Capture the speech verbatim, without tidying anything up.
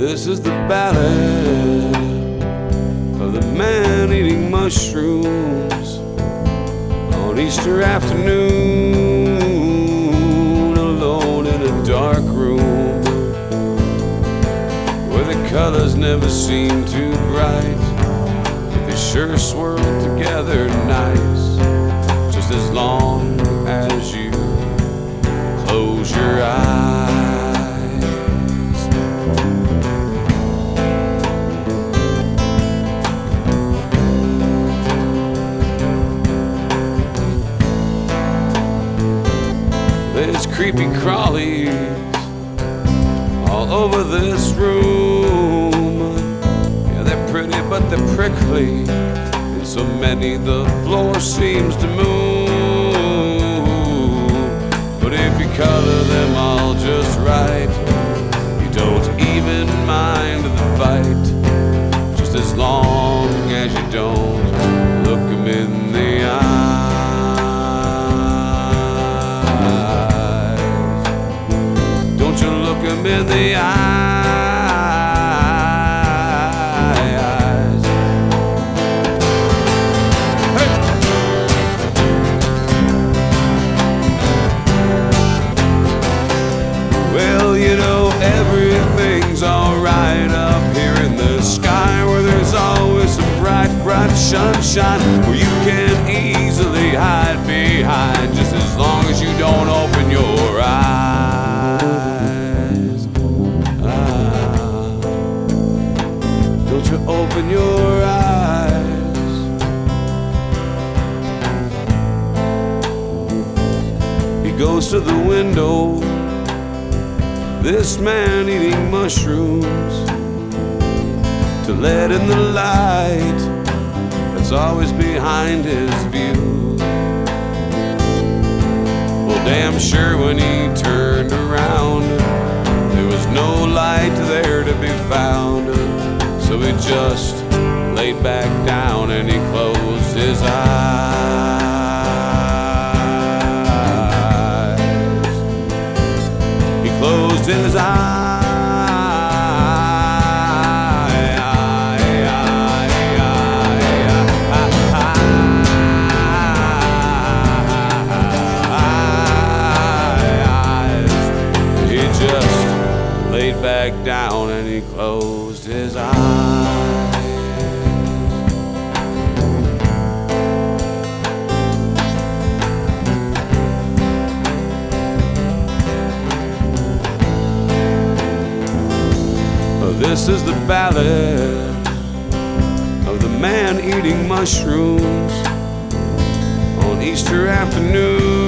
This is the ballad of the man eating mushrooms on Easter afternoon, alone in a dark room where the colors never seem too bright, but they sure swirl together nice, just as long as you close your eyes. There's creepy crawlies all over this room. Yeah, they're pretty, but they're prickly, and so many the floor seems to move. But if you color them all just right, you don't even mind the fight, just as long as you don't look them in the eye. Look him in the eyes. Hey. Well, you know, everything's alright up here in the sky, where there's always some bright, bright sunshine, where you can easily hide behind, just as long as you don't open your eyes. To open your eyes. He goes to the window, this man eating mushrooms, to let in the light that's always behind his view. Well, damn sure when he turned around, there was no light there to be found. So he just laid back down and he closed his eyes. He closed his eyes. He just laid back down and he closed his eyes. This is the ballad of the man eating mushrooms on Easter afternoon.